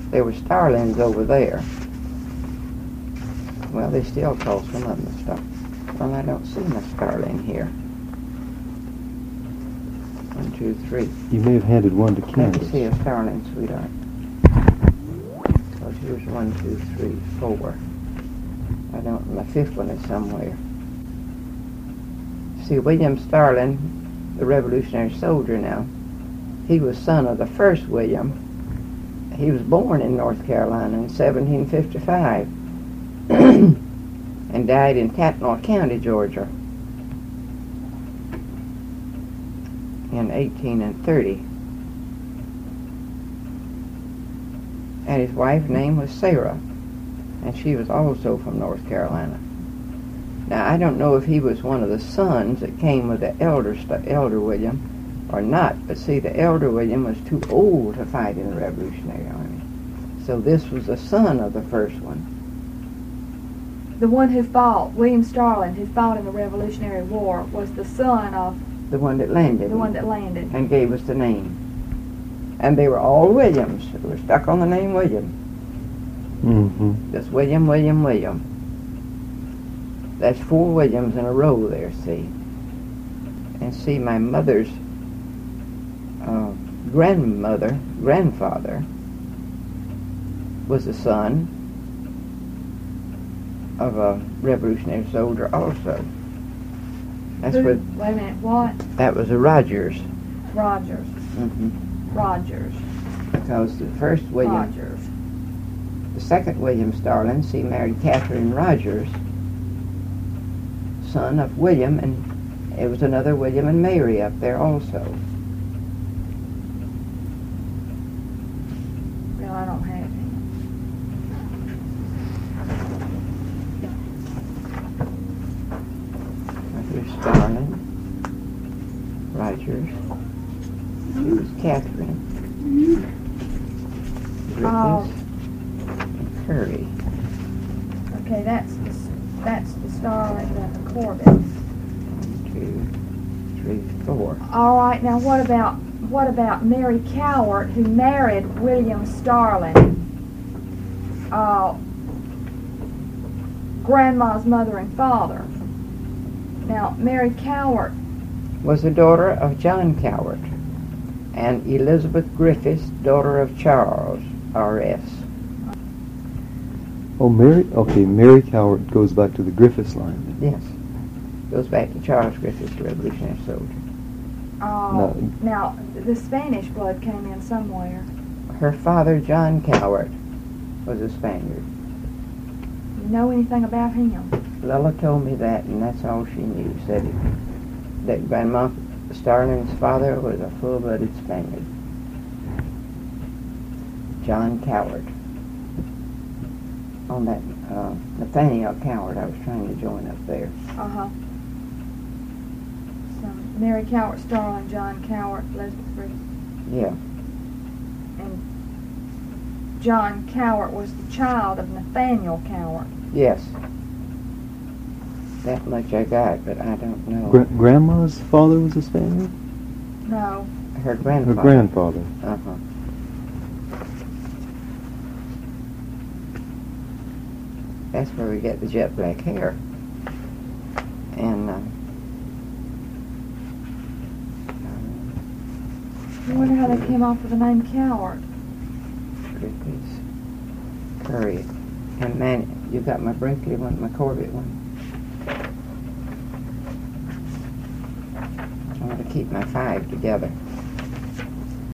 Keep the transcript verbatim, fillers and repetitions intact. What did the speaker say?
There were starlings over there. Well, they still call some of them a star. Well, I don't see my starling here. One, two, three. You may have handed one to Let Candace. me see a starling, sweetheart. Because here's one, two, three, four. I don't, my fifth one is somewhere. See, William Starling, the Revolutionary soldier now, he was son of the first William. He was born in North Carolina in seventeen fifty-five and died in Tatnall County, Georgia in eighteen thirty. And his wife's name was Sarah, and she was also from North Carolina. Now, I don't know if he was one of the sons that came with the elder, elder William or not, but see, the elder William was too old to fight in the Revolutionary Army. So this was the son of the first one. The one who fought, William Starling, who fought in the Revolutionary War, was the son of The one that landed. the one that landed. And gave us the name. And they were all Williams. They were stuck on the name William. Mm-hmm. Just William, William, William. That's four Williams in a row there, see. And see, my mother's uh, grandmother, grandfather, was the son of a Revolutionary soldier also. That's Who, what, wait a minute, what? that was a Rogers. Rogers. Mm-hmm. Rogers. Because the first William, Rogers. the second William Starling, see, married Catherine Rogers, son of William, and it was another William and Mary up there also. Well, I don't have him. Here's Starling, Rogers. She was Catherine. Oh. Griffiths, and Curry. Okay, that's the, that's the Starling and the Corbetts. One, two, three, four. All right, now what about what about Mary Cowart, who married William Starling, uh, Grandma's mother and father? Now, Mary Cowart, Was the daughter of John Cowart, and Elizabeth Griffiths, daughter of Charles, R S Oh, Mary. Okay, Mary Cowart goes back to the Griffiths line. Then. Yes. Goes back to Charles Griffiths, the Revolutionary soldier. uh, No. now the Spanish blood came in somewhere. Her father, John Cowart, was a Spaniard. You know anything about him? Lilla told me that, and that's all she knew. Said it, that Grandma Starling's father was a full-blooded Spaniard. John Cowart. On that uh, Nathaniel Cowart I was trying to join up there. Uh-huh. So, Mary Cowart Starling, John Cowart, Elizabeth Griffiths. Yeah. And John Cowart was the child of Nathaniel Cowart. Yes. That much I got, but I don't know. Gra- Grandma's father was a Spaniard? No. Her Her grandfather. grandfather. Uh-huh. That's where we get the jet black hair. And, uh, I wonder how they came off with the name Cowart. Griffiths, Curry, and man, you got my Brinkley one, my Corbett one. I want to keep my five together.